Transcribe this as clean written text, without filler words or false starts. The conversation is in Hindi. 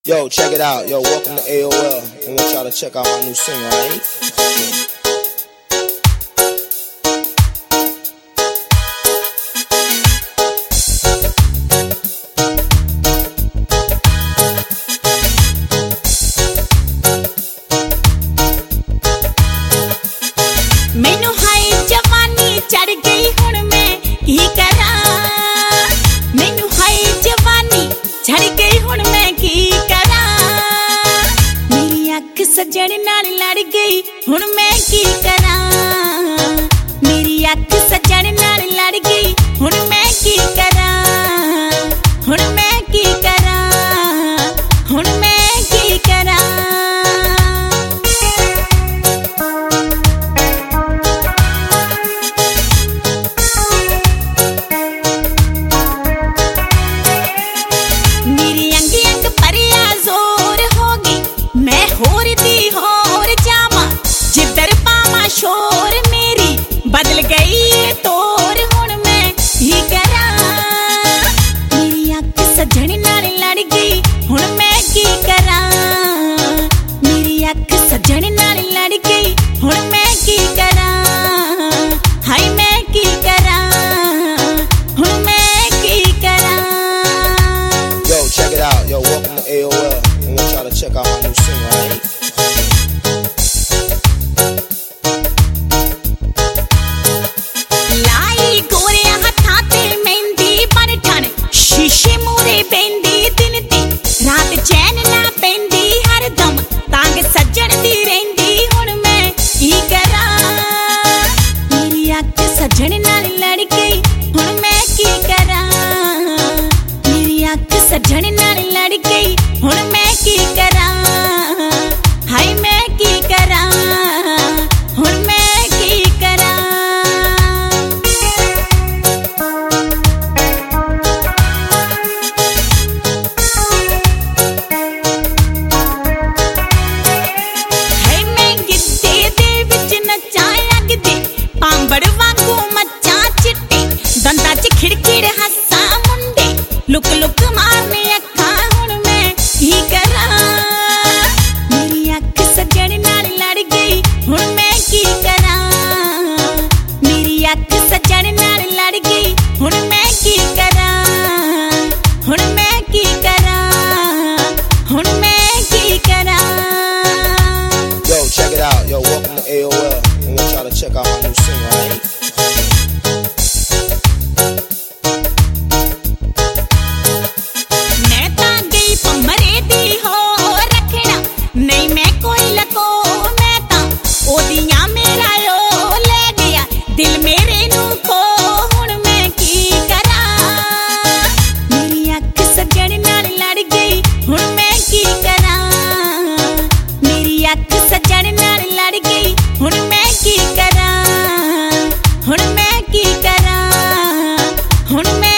Yo, check it out. Yo, welcome to AOL. I want y'all to check out my new single, alright? मैनू हाय जवानी चढ़ गई हुण मैं की करा। मैनू हाय जवानी चढ़ गई हुण मैं की करा। मेरी अख सजण नाल लड़ गई हुण मैं की करा। मेरी अख सजण नाल लड़ गई हुण मैं की करा। हुण मैं की करा। हुण मैं की करा। मेरी अंग अंग परिया जोर हो गई मैं होर दी होर जावा। जिधर पावा शोर मेरी बदल गई तोर हुण मैं ही करा। मेरी अख सजण नाल लड़ गई हुण मैं की करा। मेरी अख सजण नाल लड़ गई हुण मैं की करा। हाय मैं की करा। हुण मैं की करा। Yo, check it out. Yo, welcome to AOL. I want y'all to check out my new single, alright? लाई गोरिया हत्थां ते मेहंदी बन ठन शीशे मूरे बेंदी दिन दी रात चैन ना पेंदी हरदम तांग सज्जण दी रहिंदी हुण मैं की करा। मेरी अख सज्जण नाल लड़ गई हुण मैं की करा। मेरी अख सज्जण नाल लड़ गई हुण मैं की करा। हाय मैं की करा। हुण मैं की करा। है मैं गिद्दे दे विच नच्चां लगदी पांबड़ वांगू मच्चां चिट्टी दंदां च खिड़खिड़ हस्सां मुंडे लुक लुक मारने अखां हुण मैं की करा। मेरी अख सजण नाल लड़ गई हुण मैं की करा। मेरी अख सजण नाल लड़ गई हुण मैं की करा। हुण मैं की करा। हुण मैं की करा। Yo, check it out. Yo, welcome to AOL. I want y'all to check out my new single, alright? मैं तां गई भमरे दी हो रखना नहीं मैं कोई लको। मैं तां ओदियां मेरा ओ ले गया दिल मेरे नू खो हुण मैं की करा। मेरी अख सजण नाल लड़ गई हुण मैं की करा। मेरी अख सजण नाल लड़ गई हुण मैं की करा। हुण मैं की करा। हुण मैं